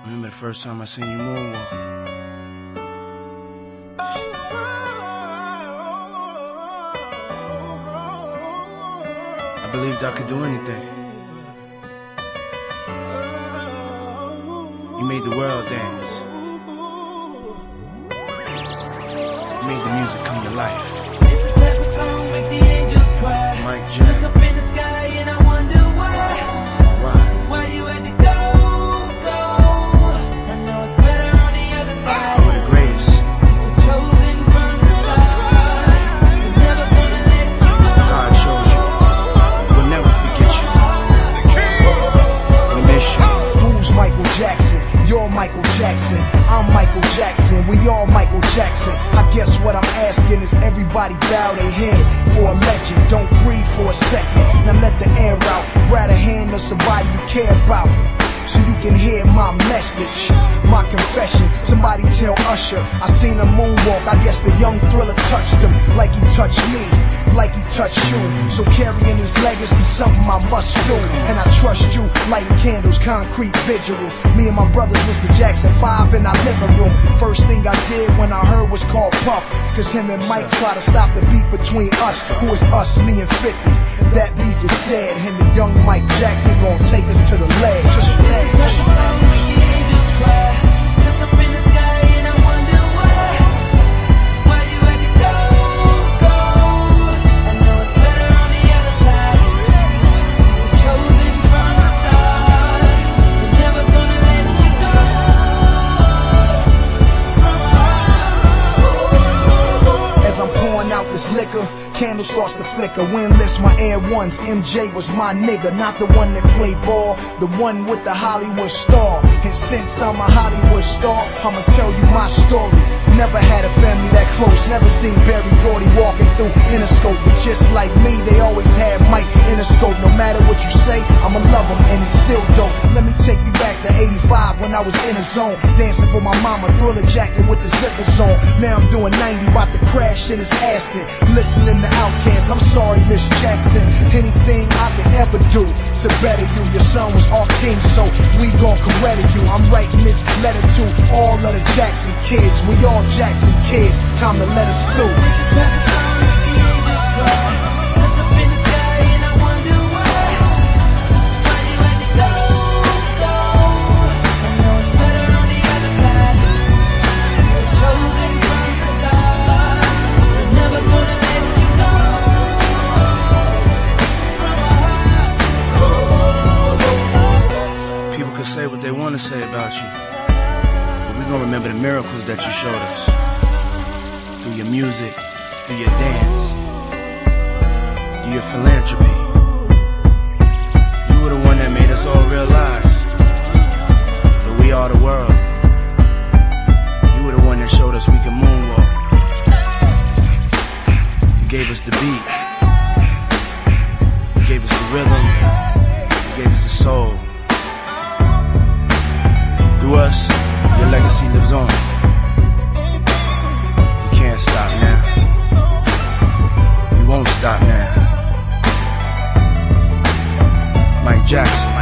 Remember the first time I seen you moonwalk? I believed I could do anything. You made the world dance. You made the music come to life. It's the type of song make the angels cry. Mike Jack. Look up in the sky and I wonder why. Why you had to go. I know it's better on the other side. We're the greatest. We're chosen from the start. We're never gonna let you go. God chose you. We'll never forget you. We miss you. Who's Michael Jackson? You're Michael Jackson. I'm Michael Jackson. We all Michael Jackson. I guess what I'm asking is everybody bow their head for a legend. Don't breathe for a second. Now let the air out. Grab a hand of somebody you care about, so you can hear my message, my confession. Somebody tell Usher I seen a moonwalk. I guess the young Thriller touched him like he touched me, like he touched you. So carrying his legacy, something I must do. And I trust you, lighting candles, concrete vigils. Me and my brothers was the Jackson 5 in our living room. First thing I did when I heard was called Puff, cause him and Mike try to stop the beef between us. Who is us, me and 50? That beef is dead, and the young Mike Jackson gon' take us to the ledge. Like a song make the angels cry. Look up in the sky and I wonder why you had to go. I know it's better on the other side. We're chosen from the start. We're never gonna let you go. It's from our heart. As I'm pouring out this liquor, candle starts to flicker. Wind lifts my Air Ones. MJ was my nigga, not the one that played ball, the one with the Hollywood star. And since I'm a Hollywood star, I'ma tell you my story. Never had a family that close, never seen Barry Gordy walking through Interscope. But just like me, they always had Mike Interscope. No matter what you say, I'ma love him, and it's still dope. Let me take you back to 85 when I was in a zone, dancing for my mama, Thriller jacket with the zippers on. Now I'm doing 90, about to crash in his Aston, listening to Outkast. I'm sorry, Miss Jackson. Anything I could ever do to better you. Your son was our king, so we gon' credit you. I'm writing this letter to all of the Jackson kids. We all Jackson kids. Time to let us through. Like a song make the angels cry. Look up in the sky and I wonder why you had to go. I know it's better on the other side. We're chosen from the start. We're never gonna let you go. It's from our heart. People can say what they want to say about you, but we're going to remember the miracles that you showed us. Through your music, through your dance, through your philanthropy. You were the one that made us all realize that we are the world. You were the one that showed us we can moonwalk. You gave us the beat. You gave us the rhythm. You gave us the soul. Through us, your legacy lives on. You can't stop now. You won't stop now. Mike Jackson.